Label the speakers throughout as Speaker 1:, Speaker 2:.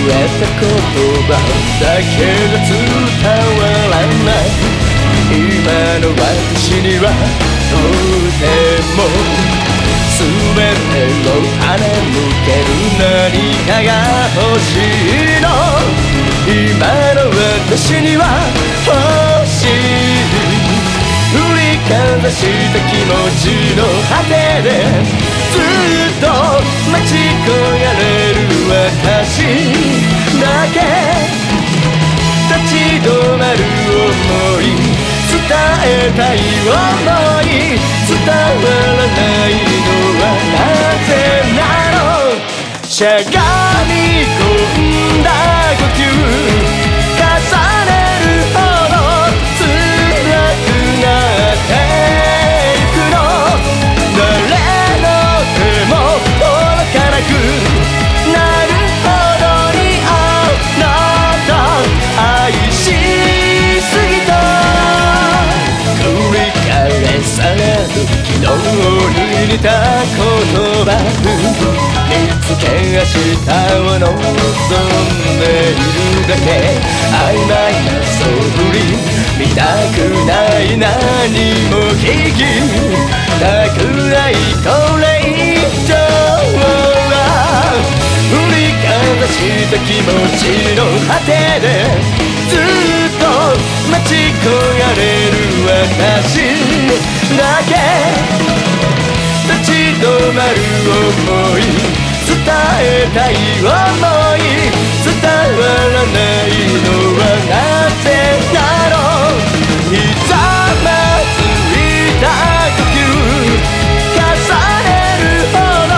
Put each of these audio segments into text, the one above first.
Speaker 1: 言葉だけが伝わらない。今の私にはとても全てを跳ね抜ける何かが欲しいの。今の私には欲しい。振りかざした気持ちの果てでずっと待ち焦がれる私だけ。立ち止まる想い、伝えたい想い、伝わらないのはなぜなの。しゃがみ込んだ呼吸重ねるほど辛くなってゆくの。誰の手も届かなくなるほどにあなた愛しすぎた。繰り返される昨日に似た言葉、見つけ明日を望んでいるだけ。曖昧な素振り見たくない、何も聞きたくない、これ以上は。振りかざした気持ちの果てでずっと待ち焦がれる私だけ。立ち止まる想い、伝えたい想い、伝わらないのはなぜだろう。ひざまずいた呼吸重ねるほど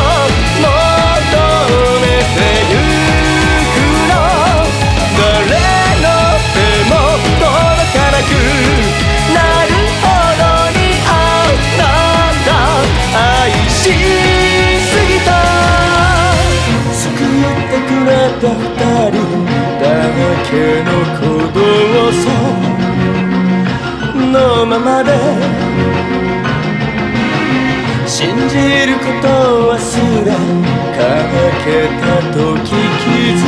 Speaker 1: 求めてゆくの。誰の手も届かなくなるほどにあなた愛しすぎた。救ってくれた二人だけの鼓動さのままで信じることすらかけたと気づ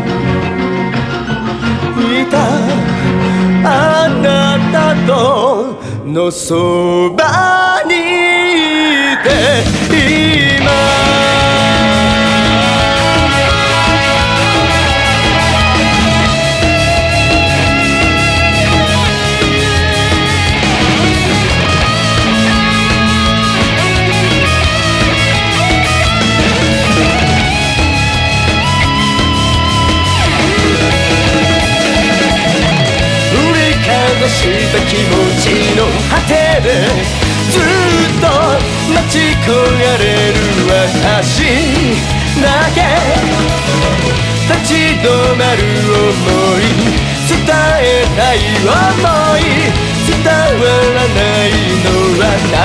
Speaker 1: いた。あなたとのそばにいて今した気持ちの果てでずっと待ち焦がれる私だけ。立ち止まる想い、伝えたい想い、伝わらないのは